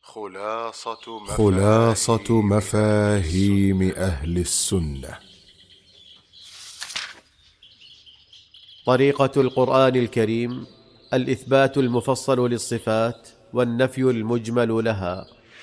خلاصة مفاهيم أهل السنة. طريقة القرآن الكريم: الإثبات المفصل للصفات والنفي المجمل لها.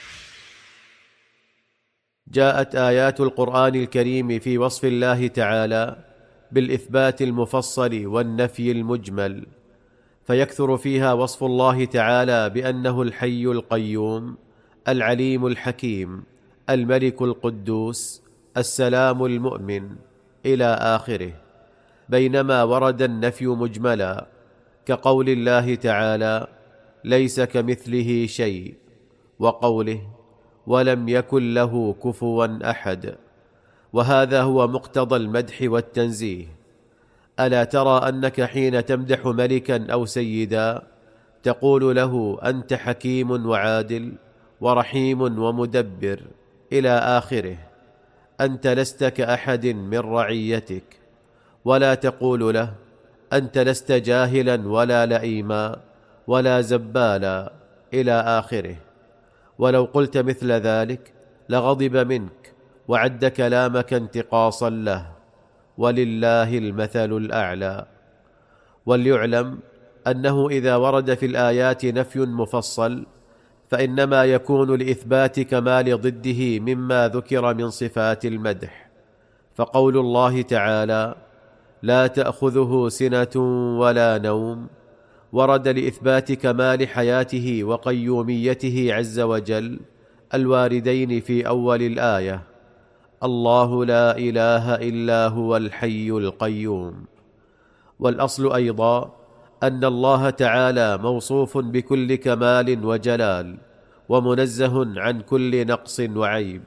جاءت آيات القرآن الكريم في وصف الله تعالى بالإثبات المفصل والنفي المجمل، فيكثر فيها وصف الله تعالى بأنه الحي القيوم، العليم الحكيم، الملك القدوس، السلام المؤمن، إلى آخره، بينما ورد النفي مجملا، كقول الله تعالى: ليس كمثله شيء، وقوله: ولم يكن له كفوا أحد. وهذا هو مقتضى المدح والتنزيه. ألا ترى أنك حين تمدح ملكا أو سيدا تقول له: أنت حكيم وعادل ورحيم ومدبر، إلى آخره، أنت لست كأحد من رعيتك. ولا تقول له: أنت لست جاهلا ولا لئيما ولا زبالا، إلى آخره. ولو قلت مثل ذلك لغضب منك وعد كلامك انتقاصا له، ولله المثل الأعلى. وليعلم أنه إذا ورد في الآيات نفي مفصل فإنما يكون لإثبات كمال ضده مما ذكر من صفات المدح. فقول الله تعالى: لا تأخذه سنة ولا نوم، ورد لإثبات كمال حياته وقيوميته عز وجل، الواردين في أول الآية: الله لا إله إلا هو الحي القيوم. والأصل أيضا أن الله تعالى موصوف بكل كمال وجلال، ومنزه عن كل نقص وعيب،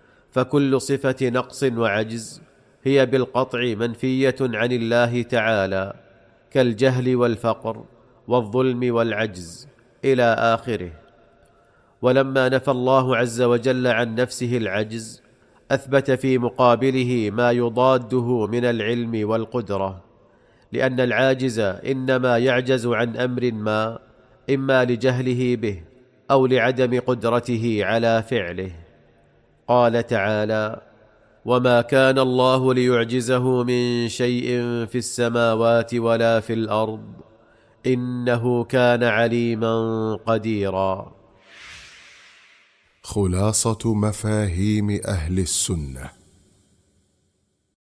فكل صفة نقص وعجز هي بالقطع منفية عن الله تعالى، كالجهل والفقر والظلم والعجز، إلى آخره. ولما نفى الله عز وجل عن نفسه العجز أثبت في مقابله ما يضاده من العلم والقدرة، لأن العاجز إنما يعجز عن أمر ما، إما لجهله به أو لعدم قدرته على فعله. قال تعالى: وما كان الله ليعجزه من شيء في السماوات ولا في الأرض إنه كان عليما قديرا. خلاصة مفاهيم أهل السنة.